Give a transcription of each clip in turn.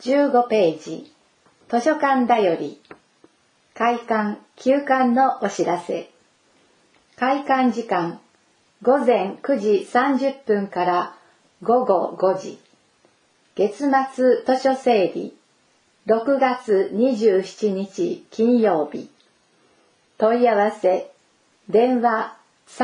15ページ、図書館だより、開館・休館のお知らせ。開館時間、午前9時30分から午後5時。月末図書整理、6月27日金曜日。問い合わせ、電話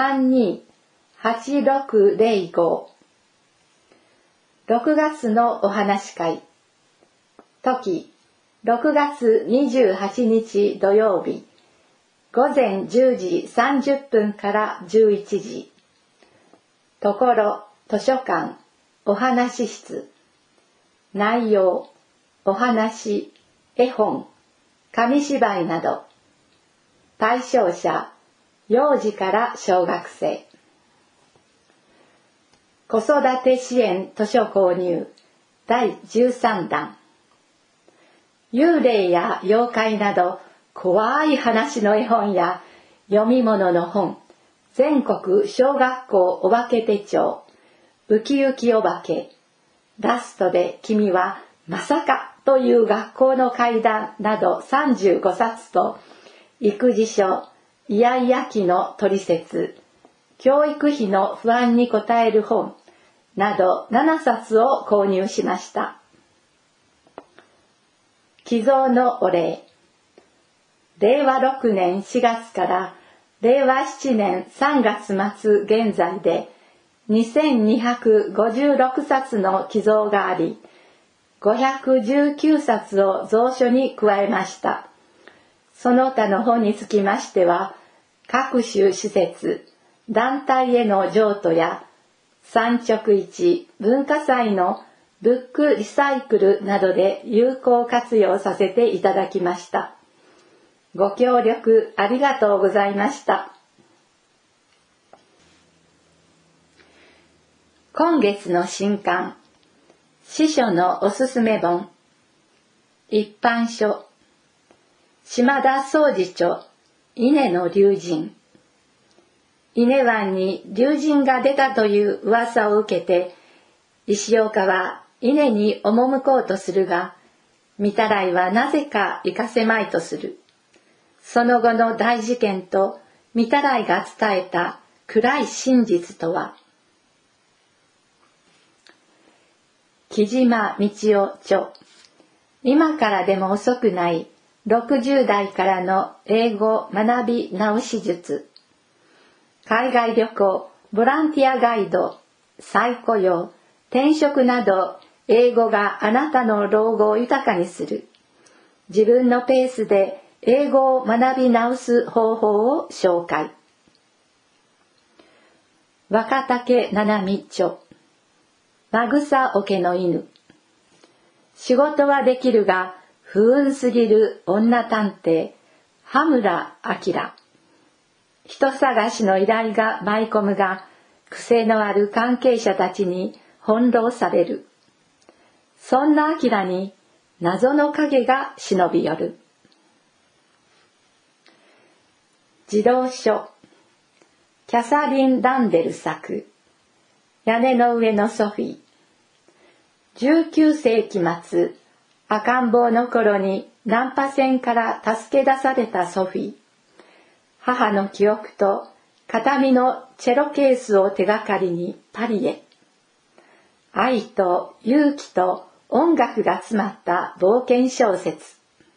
32-8605。6月のお話会。時、6月28日土曜日。午前10時30分から11時。ところ、図書館、お話室。内容、お話、絵本、紙芝居など。対象者、幼児から小学生。子育て支援図書購入第13弾。幽霊や妖怪など怖い話の絵本や読み物の本、全国小学校お化け手帳、ウキウキお化け、ラストで君はまさかという学校の怪談など35冊と、育児書、イヤイヤ期のトリセツ、教育費の不安に応える本など7冊を購入しました。寄贈のお礼。令和6年4月から令和7年3月末現在で2256冊の寄贈があり、519冊を蔵書に加えました。その他の本につきましては、各種施設、団体への譲渡や、産直市文化祭のブックリサイクルなどで有効活用させていただきました。ご協力ありがとうございました。今月の新刊、司書のおすすめ本、一般書、島田宗次著、伊根の龍神。伊根湾に龍神が出たという噂を受けて、石岡は伊根に赴こうとするが、御手洗はなぜか行かせまいとする。その後の大事件と御手洗が伝えた暗い真実とは。木島道夫著。今からでも遅くない60代からの英語学び直し術。海外旅行、ボランティアガイド、再雇用、転職など、英語があなたの老後を豊かにする。自分のペースで英語を学び直す方法を紹介。若竹七海著。まぐさおけの犬。仕事はできるが、不運すぎる女探偵、羽村明。人探しの依頼が舞い込むが、癖のある関係者たちに翻弄される。そんな明に謎の影が忍び寄る。児童書、キャサリン・ランデル作、屋根の上のソフィー。19世紀末、赤ん坊の頃に難破船から助け出されたソフィー。母の記憶と形見のチェロケースを手がかりにパリへ。愛と勇気と音楽が詰まった冒険小説。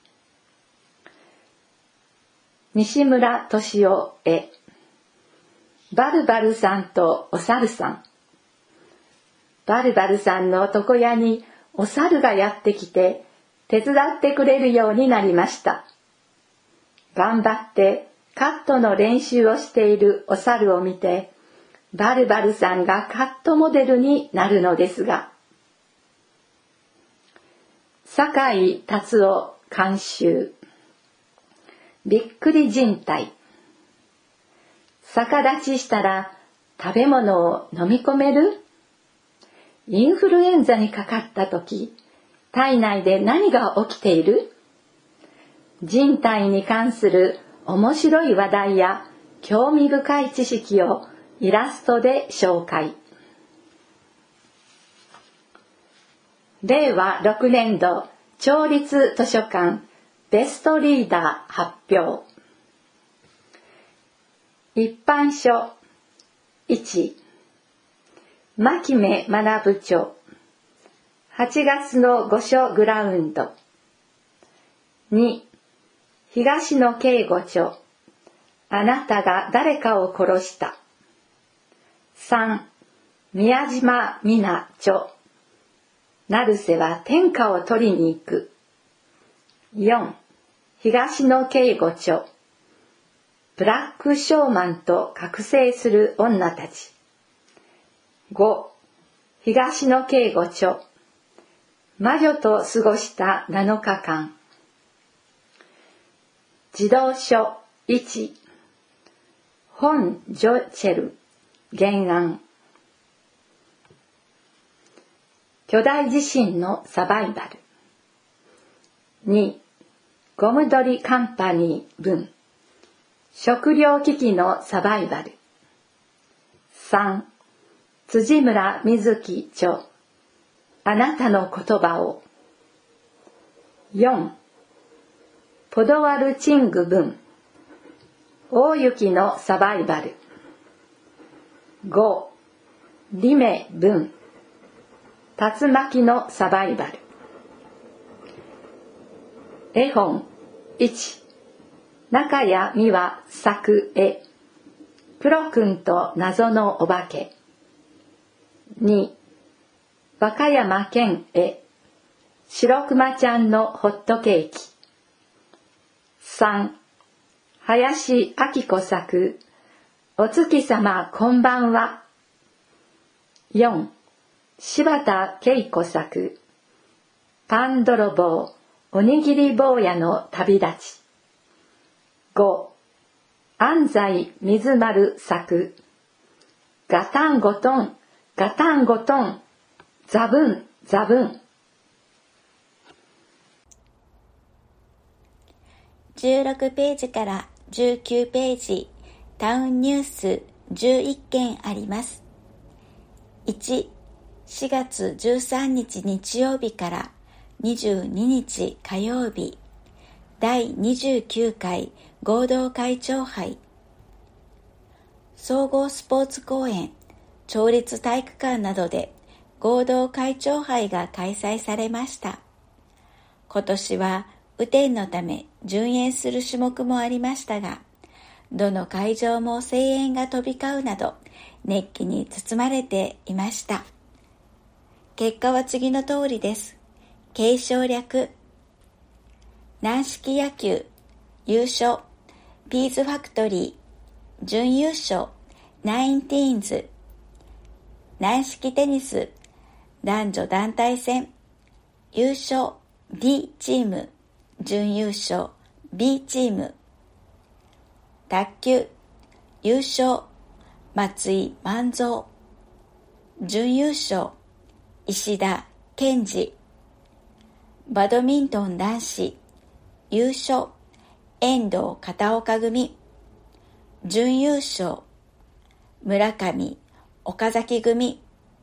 西村敏夫絵。バルバルさんとお猿さん。バルバルさんの床屋にお猿がやってきて手伝ってくれるようになりました。頑張ってカットの練習をしているお猿を見て、バルバルさんがカットモデルになるのですが。酒井達夫監修。びっくり人体。逆立ちしたら食べ物を飲み込める？インフルエンザにかかった時、体内で何が起きている？人体に関する面白い話題や興味深い知識をイラストで紹介。令和6年度町立図書館ベストリーダー発表。一般書1、牧目学著8月の御所グラウンド。2、東野圭吾著あなたが誰かを殺した。3、宮島美奈著成瀬は天下を取りに行く。4、東野圭吾著ブラックショーマンと覚醒する女たち。5、東野圭吾著魔女と過ごした7日間。児童書1、本ジョチェル原案。巨大地震のサバイバル。2、ゴムドリカンパニー文食糧危機のサバイバル。3、辻村瑞希著あなたの言葉を。4、ポドワルチング文大雪のサバイバル。5、リメ文竜巻のサバイバル。絵本1、中谷美和作絵プロ君と謎のお化け。2、和歌山県絵白熊ちゃんのホットケーキ。3、林明子作お月様こんばんは。4、柴田恵子作パン泥棒おにぎり坊やの旅立ち。5、安西水丸作ガタンゴトンガタンゴトンザブンザブン。 16ページから19ページ、タウンニュース11件あります。1、4月13日日曜日から22日火曜日、第29回合同会長杯。総合スポーツ公園、町立体育館などで合同会長杯が開催されました。今年は雨天のため順延する種目もありましたが、どの会場も声援が飛び交うなど熱気に包まれていました。結果は次の通りです。継承略。軟式野球優勝ピーズファクトリー。準優勝ナインティーンズ。軟式テニス男女団体戦優勝 D チーム。準優勝 B チーム。卓球優勝松井万蔵。準優勝石田健二。バドミントン男子優勝遠藤片岡組。準優勝村上岡崎組。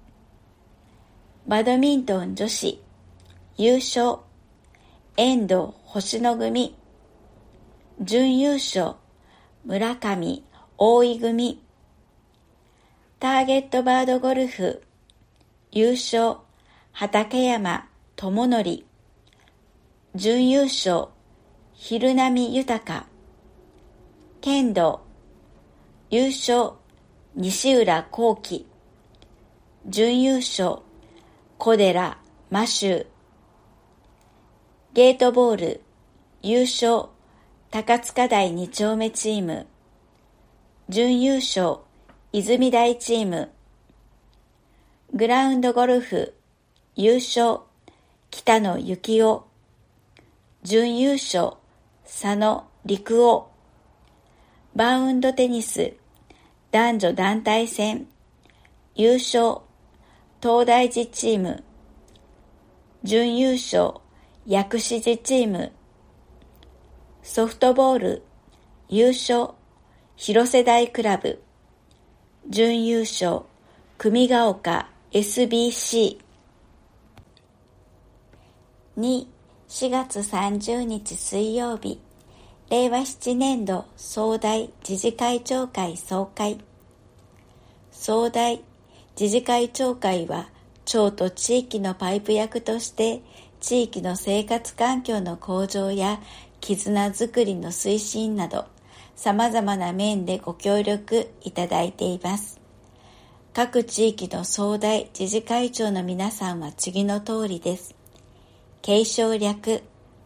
バドミントン女子優勝遠藤星野組。準優勝村上大井組。ターゲットバードゴルフ優勝畠山智則。準優勝昼波豊。剣道優勝西浦幸輝。準優勝小寺真修。ゲートボール優勝高塚台2丁目チーム。準優勝泉台チーム。グラウンドゴルフ優勝北野幸男。準優勝佐野陸王。バウンドテニス男女団体戦優勝東大寺チーム。準優勝薬師寺チーム。ソフトボール優勝広瀬大クラブ。準優勝組ヶ丘 SBC。2、 4月30日水曜日、令和7年度総大自治会長会総会。総大自治会長会は、町と地域のパイプ役として、地域の生活環境の向上や絆づくりの推進など、様々な面でご協力いただいています。各地域の総大自治会長の皆さんは次の通りです。継承略。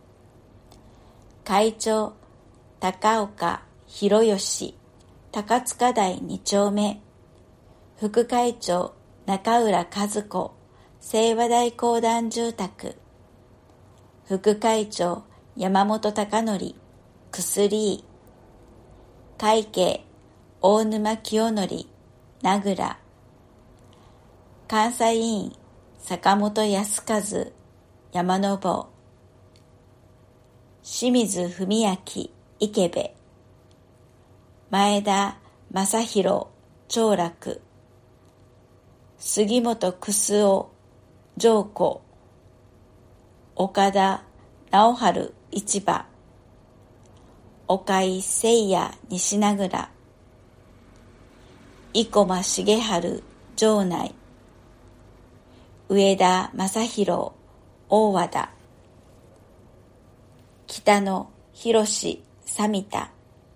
会長、高岡博義、高塚台2丁目。副会長、中浦和子、清和台公団住宅。副会長、山本貴則、薬。会計、大沼清則、名倉。監査委員、坂本康和、山の坊。清水文明、池部。前田正弘、長楽。杉本楠夫、上皇。岡田直春、市場。岡井誠也、西名倉。生駒重春、城内。上田正宏、大和田。北野博士、三田。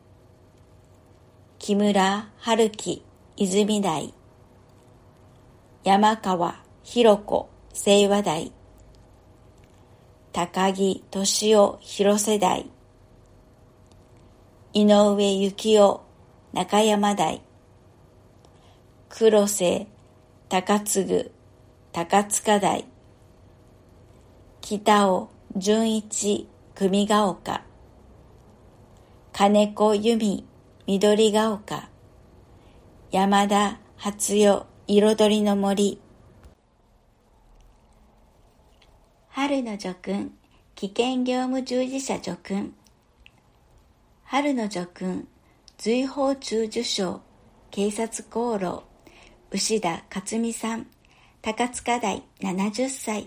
木村春樹、泉台。山川博子、清和台。高木俊夫、広瀬台。井上幸雄、中山台。黒瀬高次、高塚台。北尾純一、組ヶ丘。金子由美、緑ヶ丘。山田初代、彩りの森。春の叙勲、危険業務従事者叙勲。春の叙勲、随宝中受賞、警察功労、牛田克美さん、高塚台70歳。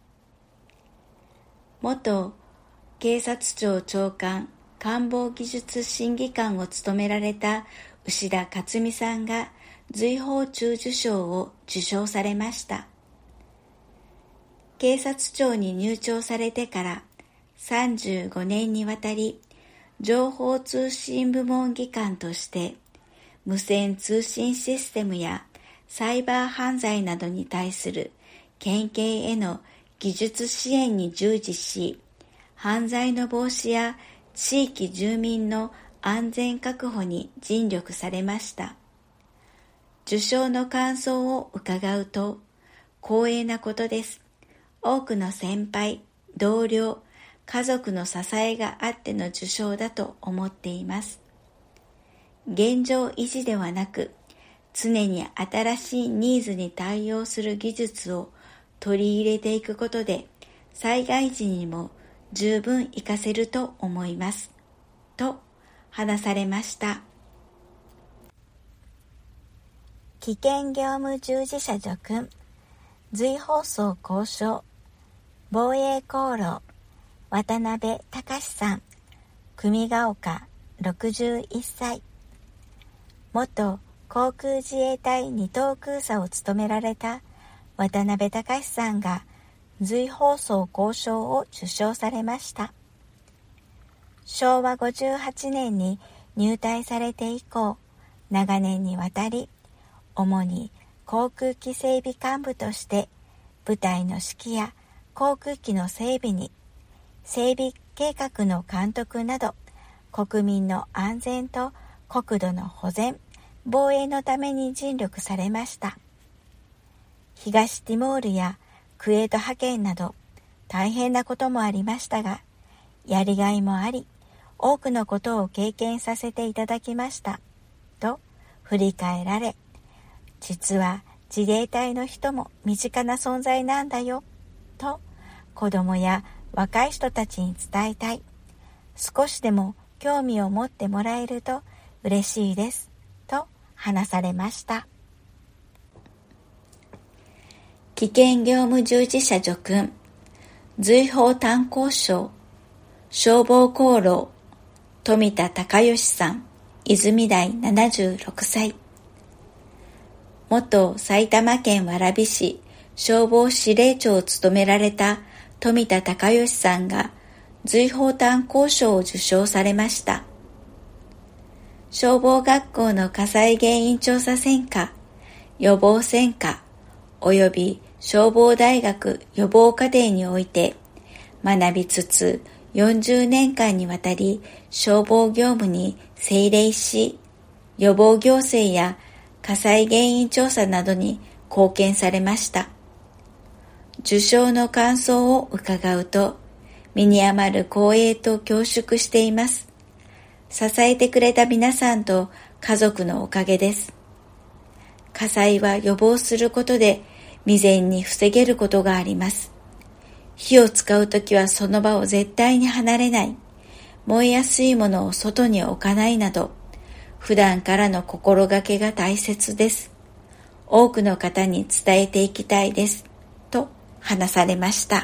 元警察庁長官官房技術審議官を務められた牛田克美さんが随宝中受賞を受賞されました。警察庁に入庁されてから35年にわたり、情報通信部門技官として無線通信システムやサイバー犯罪などに対する県警への技術支援に従事し、犯罪の防止や地域住民の安全確保に尽力されました。受賞の感想を伺うと、光栄なことです。多くの先輩、同僚、家族の支えがあっての受賞だと思っています。現状維持ではなく、常に新しいニーズに対応する技術を取り入れていくことで、災害時にも十分活かせると思います。と話されました。危険業務従事者叙勲、随放送交渉、防衛功労、渡辺隆さん、組ヶ丘61歳。元航空自衛隊2等空佐を務められた渡辺隆さんが随放送交渉を受賞されました。昭和58年に入隊されて以降、長年にわたり、主に航空機整備幹部として部隊の指揮や航空機の整備に、整備計画の監督など、国民の安全と国土の保全、防衛のために尽力されました。東ティモールやクウェート派遣など大変なこともありましたが、やりがいもあり、多くのことを経験させていただきましたと振り返られ、実は自衛隊の人も身近な存在なんだよと子どもや若い人たちに伝えたい。少しでも興味を持ってもらえると嬉しいですと話されました。危険業務従事者叙勲、 随報炭鉱商消防功労富田隆義さん、泉台76歳。元埼玉県蕨市消防司令長を務められた富田隆義さんが随報炭鉱賞を受賞されました。消防学校の火災原因調査専科、予防専科および消防大学予防課程において学びつつ40年間にわたり消防業務に精励し、予防行政や火災原因調査などに貢献されました。受賞の感想を伺うと、身に余る光栄と恐縮しています。支えてくれた皆さんと家族のおかげです。火災は予防することで未然に防げることがあります。火を使うときはその場を絶対に離れない、燃えやすいものを外に置かないなど、普段からの心がけが大切です。多くの方に伝えていきたいです。と話されました。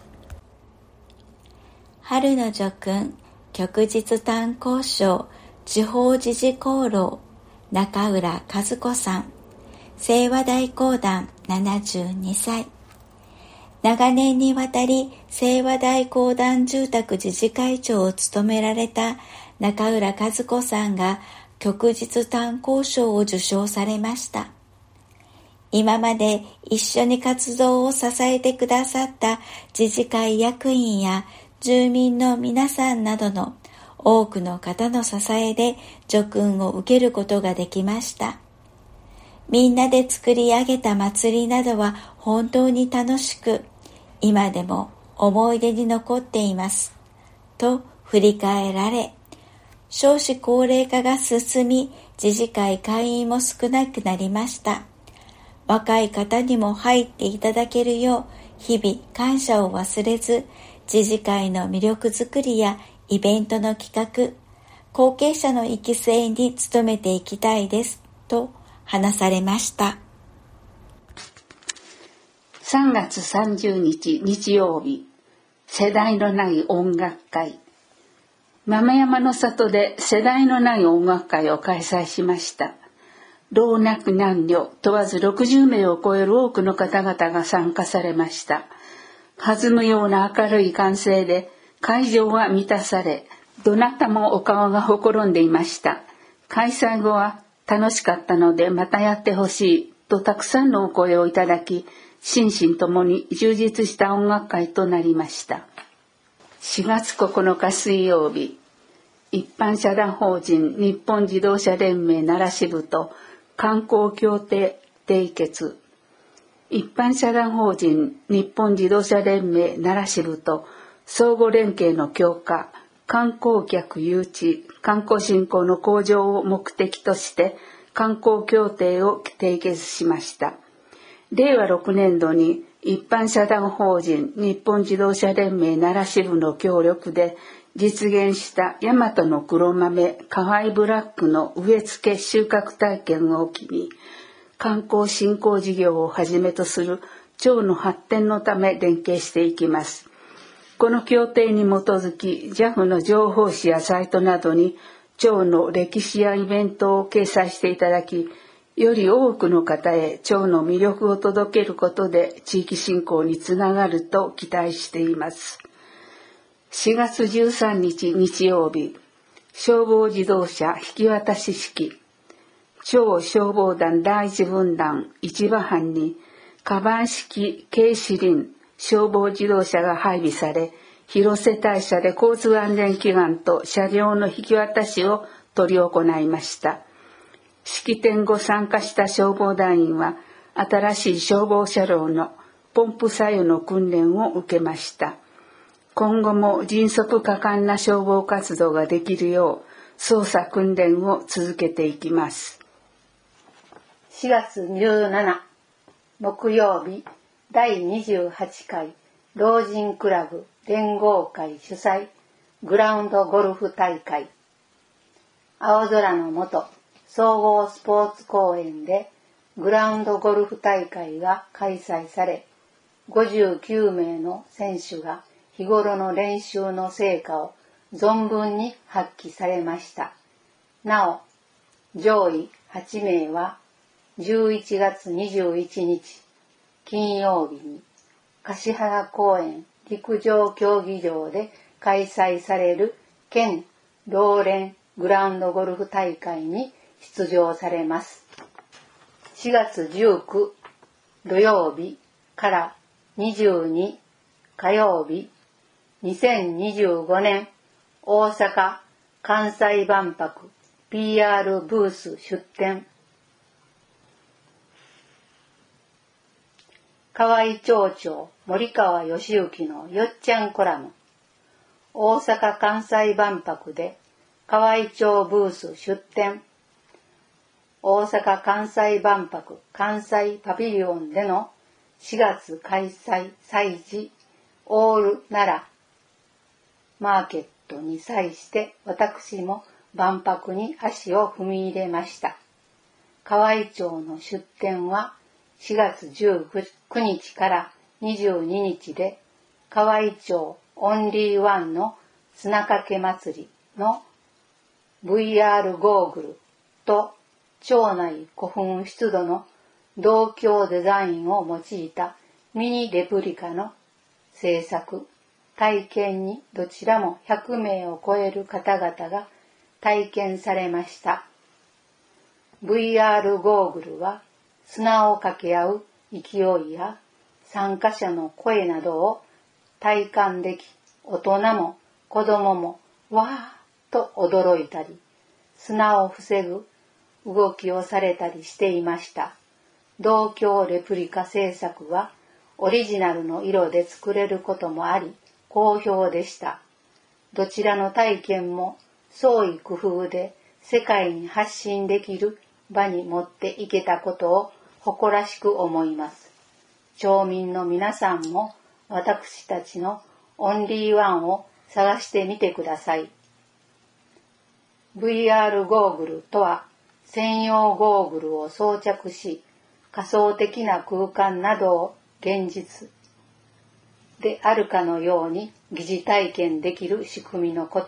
春の叙勲、旭日炭鉱商地方自治功労中浦和子さん、清和大公団72歳。長年にわたり清和大公団住宅自治会長を務められた中浦和子さんが旭日炭鉱賞を受賞されました。今まで一緒に活動を支えてくださった自治会役員や住民の皆さんなどの多くの方の支えで叙勲を受けることができました。みんなで作り上げた祭りなどは本当に楽しく、今でも思い出に残っています。と振り返られ、少子高齢化が進み、自治会会員も少なくなりました。若い方にも入っていただけるよう、日々感謝を忘れず、自治会の魅力づくりやイベントの企画、後継者の育成に努めていきたいです、と話されました。 3月30日日曜日、世代のない音楽会。豆山の里で世代のない音楽会を開催しました。老若男女問わず60名を超える多くの方々が参加されました。弾むような明るい歓声で会場は満たされ、どなたもお顔がほころんでいました。開催後は楽しかったのでまたやってほしいとたくさんのお声をいただき、心身ともに充実した音楽会となりました。4月9日水曜日、一般社団法人日本自動車連盟奈良支部と観光協定締結。一般社団法人日本自動車連盟奈良支部と相互連携の強化、観光客誘致、観光振興の向上を目的として観光協定を締結しました。令和6年度に一般社団法人日本自動車連盟奈良支部の協力で実現した大和の黒豆カワイブラックの植え付け収穫体験を機に観光振興事業をはじめとする町の発展のため連携していきます。この協定に基づき JAF の情報誌やサイトなどに町の歴史やイベントを掲載していただき、より多くの方へ町の魅力を届けることで地域振興につながると期待しています。4月13日日曜日、消防自動車引き渡し式。町消防団第一分団市場班にカバン式軽四輪消防自動車が配備され、広瀬大社で交通安全祈願と車両の引き渡しを執り行いました。式典後参加した消防団員は新しい消防車両のポンプ作用の訓練を受けました。今後も迅速果敢な消防活動ができるよう操作訓練を続けていきます。 4月17木曜日、第28回老人クラブ連合会主催グラウンドゴルフ大会。青空の下、総合スポーツ公園でグラウンドゴルフ大会が開催され、 59名の選手が日頃の練習の成果を存分に発揮されました。なお、上位8名は11月21日金曜日に橿原公園陸上競技場で開催される県ローレングラウンドゴルフ大会に出場されます。4月19土曜日から22火曜日、2025年大阪・関西万博 PR ブース出展。河合町長森川義行のよっちゃんコラム。大阪・関西万博で河合町ブース出展。大阪・関西万博関西パビリオンでの4月開催祭事オール奈良マーケットに際して私も万博に足を踏み入れました。河合町の出展は4月19日から22日で河合町オンリーワンの砂かけ祭りの VR ゴーグルと町内古墳出土の銅鏡デザインを用いたミニレプリカの制作、体験にどちらも100名を超える方々が体験されました。VR ゴーグルは砂を掛け合う勢いや参加者の声などを体感でき、大人も子供もわーっと驚いたり、砂を防ぐ動きをされたりしていました。銅鏡レプリカ制作はオリジナルの色で作れることもあり好評でした。どちらの体験も創意工夫で世界に発信できる場に持っていけたことを誇らしく思います。町民の皆さんも私たちのオンリーワンを探してみてください。VR ゴーグルとは専用ゴーグルを装着し仮想的な空間などを現実であるかのように疑似体験できる仕組みのこと。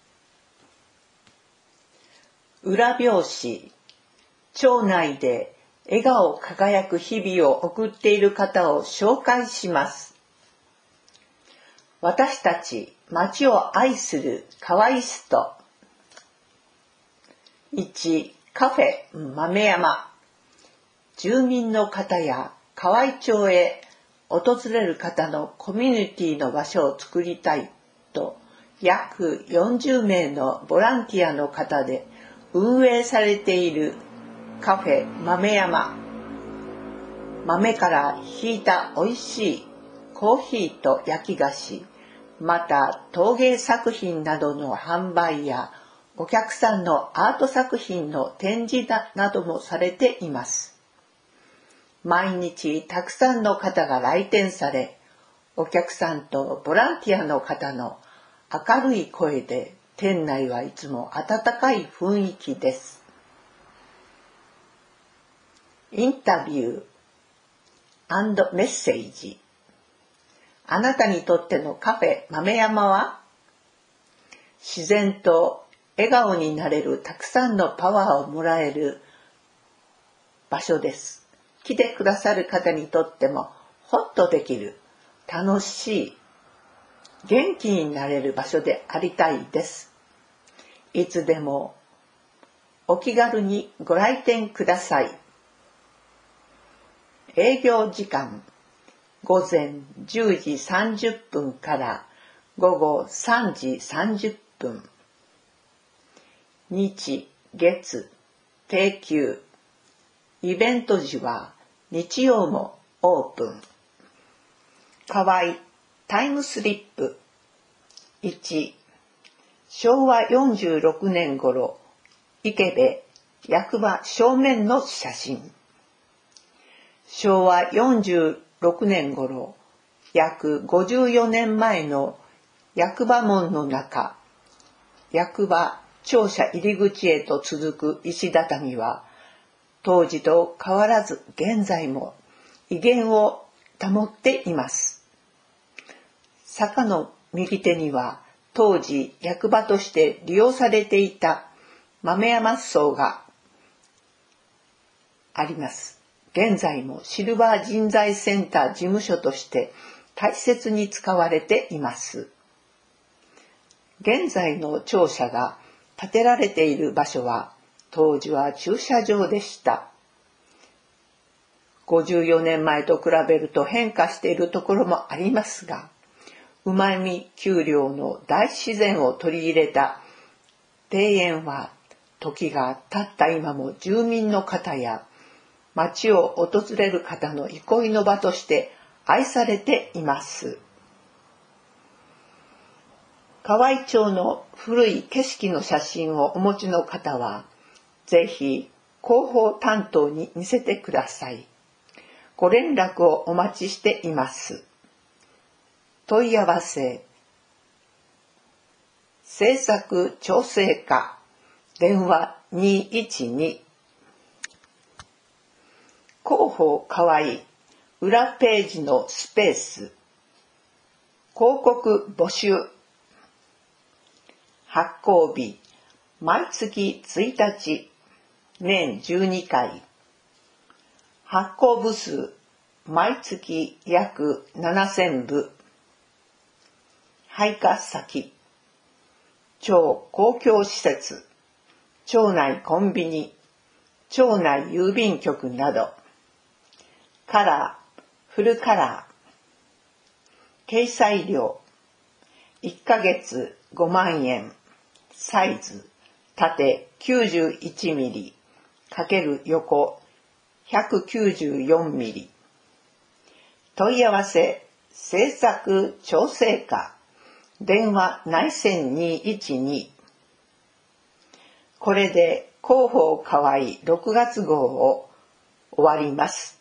裏表紙。町内で笑顔輝く日々を送っている方を紹介します。私たち町を愛するカワイスト。1、カフェ豆山。住民の方や河合町へ訪れる方のコミュニティの場所を作りたいと約40名のボランティアの方で運営されているカフェ豆山。豆からひいた美味しいコーヒーと焼き菓子、また陶芸作品などの販売やお客さんのアート作品の展示などもされています。毎日たくさんの方が来店され、お客さんとボランティアの方の明るい声で店内はいつも温かい雰囲気です。インタビュー&メッセージ。あなたにとってのカフェ豆山は？自然と笑顔になれるたくさんのパワーをもらえる場所です。来てくださる方にとってもホッとできる、楽しい、元気になれる場所でありたいです。いつでもお気軽にご来店ください。営業時間午前10時30分から午後3時30分。日月定休。イベント時は日曜もオープン。河合タイムスリップ。1、昭和46年頃、池部役場正面の写真。昭和46年頃、約54年前の役場門の中、役場庁舎入り口へと続く石畳は、当時と変わらず現在も威厳を保っています。坂の右手には当時役場として利用されていた豆山荘があります。現在もシルバー人材センター事務所として大切に使われています。現在の庁舎が建てられている場所は当時は駐車場でした。54年前と比べると変化しているところもありますが、うまみ丘陵の大自然を取り入れた庭園は時が経った今も住民の方や町を訪れる方の憩いの場として愛されています。河合町の古い景色の写真をお持ちの方は、ぜひ広報担当に見せてください。ご連絡をお待ちしています。問い合わせ、制作調整課、電話212、広報河合、裏ページのスペース、広告募集、発行日、毎月1日、年12回、発行部数、毎月約7000部、配達先、町公共施設、町内コンビニ、町内郵便局など、カラー、フルカラー、掲載料、1ヶ月5万円、サイズ、縦91ミリ、×横194ミリ。問い合わせ、制作調整課、電話内線212。これで広報河合6月号を終わります。